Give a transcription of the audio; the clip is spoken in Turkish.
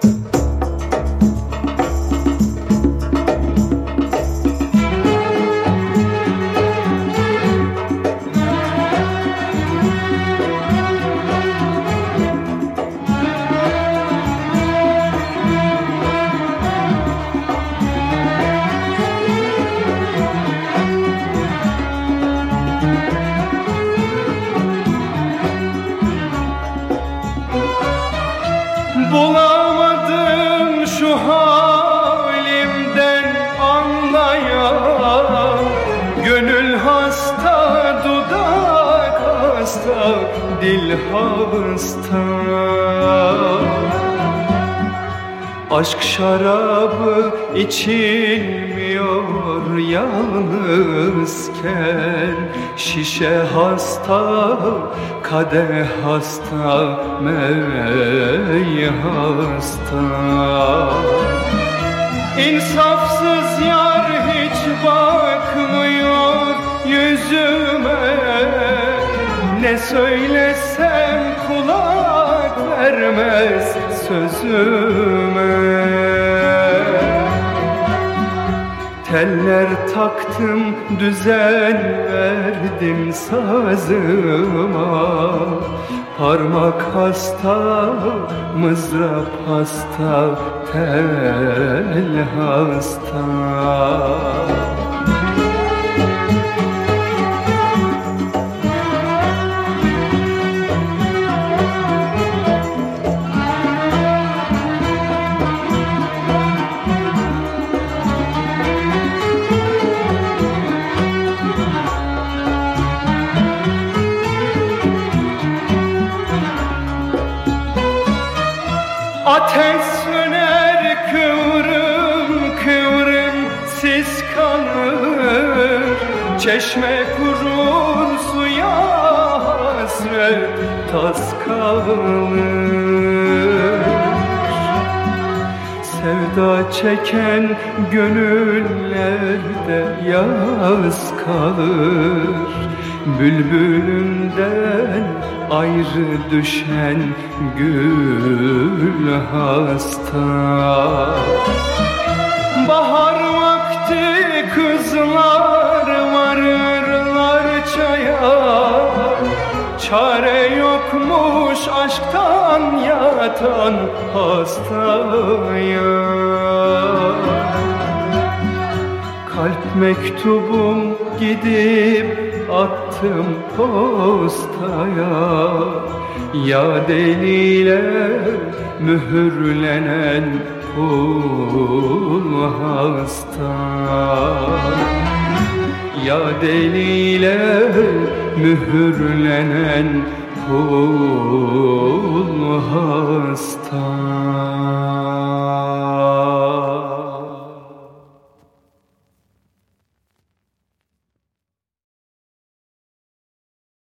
Bulamadım şu halimden anlayan, gönül hasta, dudak hasta, dil hasta. Aşk şarabı içilmiyor yalnızken, şişe hasta, kadeh hasta, mey hasta. İnsafsız yar hiç bakmıyor yüzüme, ne söylesem kulak vermez sözüme. Teller taktım, düzen verdim sazıma, parmak hasta, mızrap hasta, tel hasta. Ateş söner kıvrım kıvrım sis kalır, çeşme kurur suya hasret tas kalır. Sevda çeken gönüllerde yaz kalır, bülbülünden ayrı düşen gül hasta. Bahar vakti kızlar varırlar çaya, çare yokmuş aşktan yatan hastaya. Kalp mektubum gidip attım postaya, ya deliyle mühürlenen kul hasta. Ya deliyle mühürlenen kul hasta.